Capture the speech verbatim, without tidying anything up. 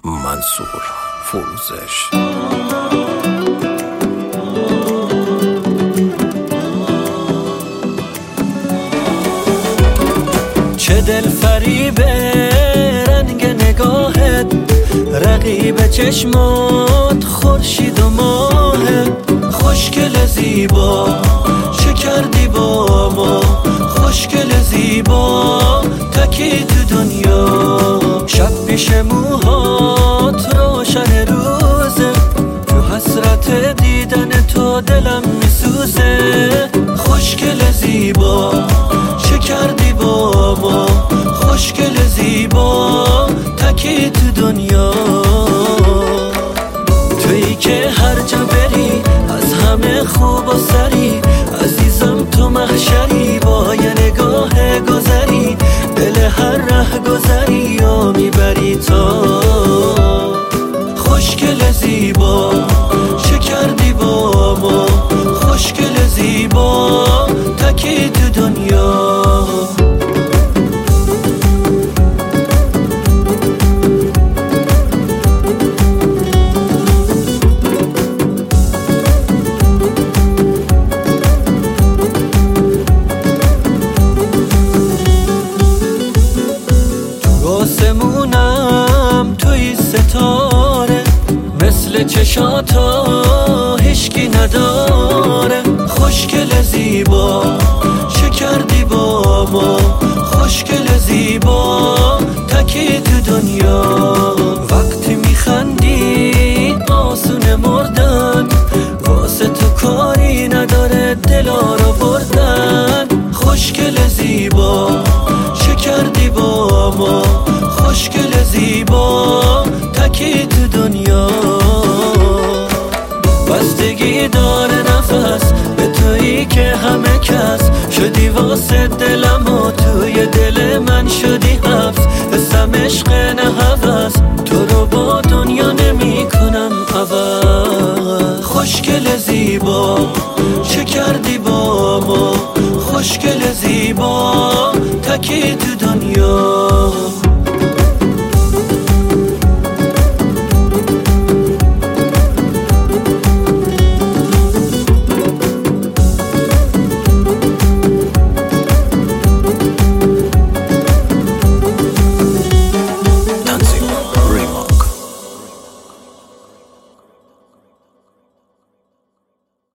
منصور فروزش. چه دل فریبه رنگ نگاهت، رقیب چشمات خورشید و ماهت. خوشگل زیبا چه کردی با ما، خوشگل زیبا تکی تو دنیا. شب پیش موهات روشن روزه، تو حسرت دیدن تو دلم میسوزه. خوشگل زیبا چه کردی با ما، خوشگل زیبا تکی تو دنیا. تویی که هر جا بری از همه خوب و سری، عزیزم تو محشری با یه نگاه گذری. دل هر ره گذری یا میبری تا. خوشگل زیبا چه کردی با ما، خوشگل زیبا تکی تو دنیا. آسمونم توی ستاره، مثل چشاتا هیچکی نداره. خوشگل زیبا چه کردی با ما، خوشگل زیبا تکی تو دنیا. وقتی میخندی آسونه مردن، واسه تو کاری نداره دلا رو بردن. خوشگل زیبا چه کردی با ما، خوشگل زیبا تکی تو دنیا. بستگی داره نفس به تویی که همه کس شدی واسه دلم و توی دل من شدی حبس. حسم عشق نه هوس، تو رو با دنیا نمی کنم عوض. خوشگل زیبا چه کردی با ما، خوشگل زیبا تکی تو دنیا.